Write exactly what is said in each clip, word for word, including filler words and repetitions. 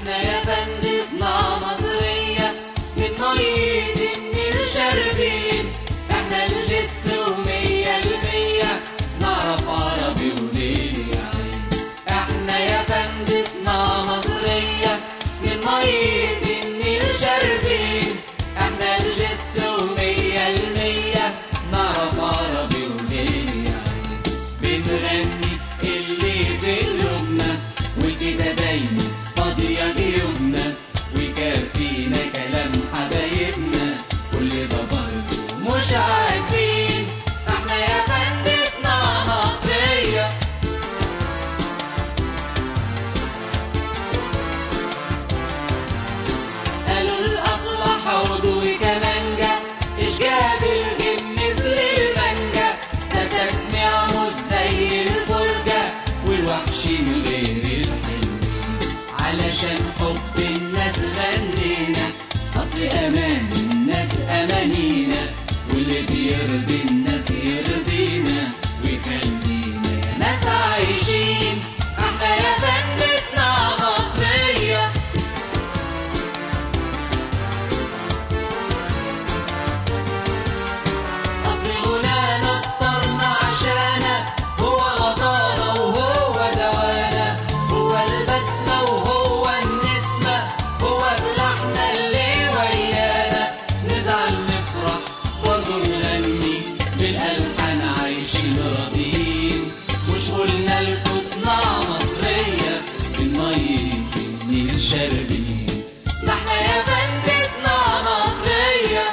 احنا يا فندي صناعة مصرية من مية النيل شاربين. احنا الجيتس ومية المية نعرف عربي وليل يعني. احنا يا فندي صناعة مصرية من مية النيل شاربين. احنا الجيتس ومية المية نعرف عربي وليل يعني. بنغني اللي بقلوبنا والكده دايما فاضية جيوبنا، ويكفينا كلام حبايبنا كل ده برضه مش عاجبين. احنا يا فندي صناعة مصرية. قالوا الأصلح عود وكمانجة، إيش جاب الجمز للمانجا؟ ده تسميع مش زي الفرجة والوحشين غير الحلوين. علشان حب الناس غنينا، أصل أمان الناس أمانينا، واللي بيرضي الناس يرضينا ويخلينا يا ناس عايشين. احنا يا فندي صناعة مصرية. أصل غنانا اخترنا عشانا، هو غطانا وهو دوانا، هو البسمة وهو النسمة، هو سلاحنا اللي ويانا. نزعل نفرح برضه نغني بالألحان عايشين راضيين. مش قلنا لكم صناعة مصرية من مية النيل شاربين. ده احنا يا فندي صناعة مصرية.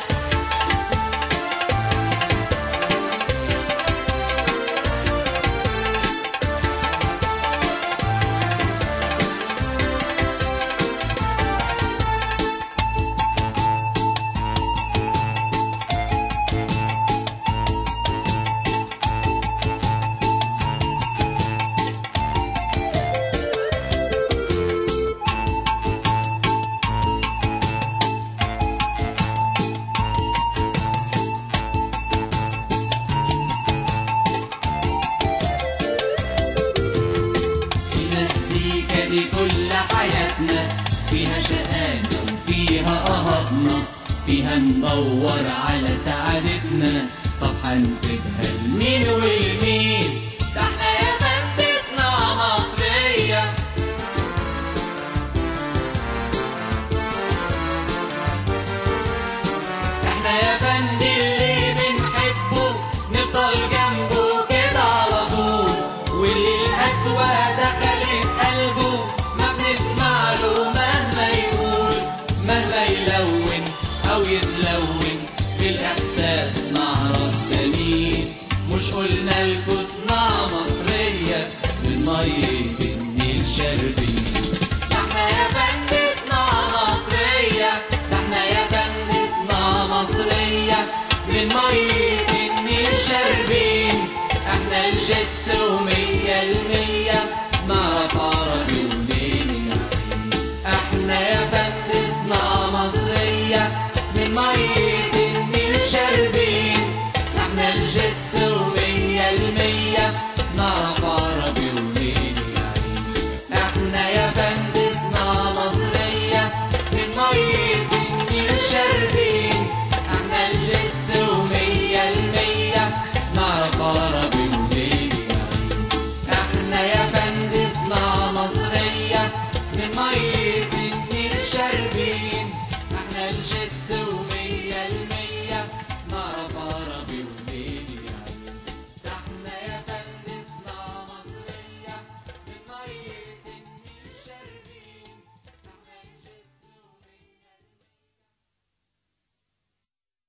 المزيكا دي كل حياتنا، فيها شقانا وفيها قهرنا، فيها ندور على سعادتنا. طب هنسيبها لمين ولمين؟ ده احنا يا فندي صناعة مصرية. احنا يا فندي اللي بنحبه نفضل جنبه كده على طول، واللي القسوة دخلت قلبه ما بنسمع له مهما يقول. مهما يلون أو يتلون في الإحساس نعرف ده مين. مش قلنا لكم صناعة مصرية من مية النيل شاربين. ده احنا يا فندي صناعة مصرية. ده احنا يا فندي صناعة مصرية من مية النيل شاربين. احنا الجيتس ومية المية نعرف عربي وليل يعني. احنا يا فندي صناعة مصرية من مية النيل شاربين. احنا الجيتس ومية المية نعرف عربي وليل يعني. احنا يا فندي صناعة مصرية من مية النيل شاربين. احنا الجيتس ومية المية نعرف عربي وليل يعني. احنا يا فندي صناعة مصرية من مية النيل شاربين. احنا الجيتس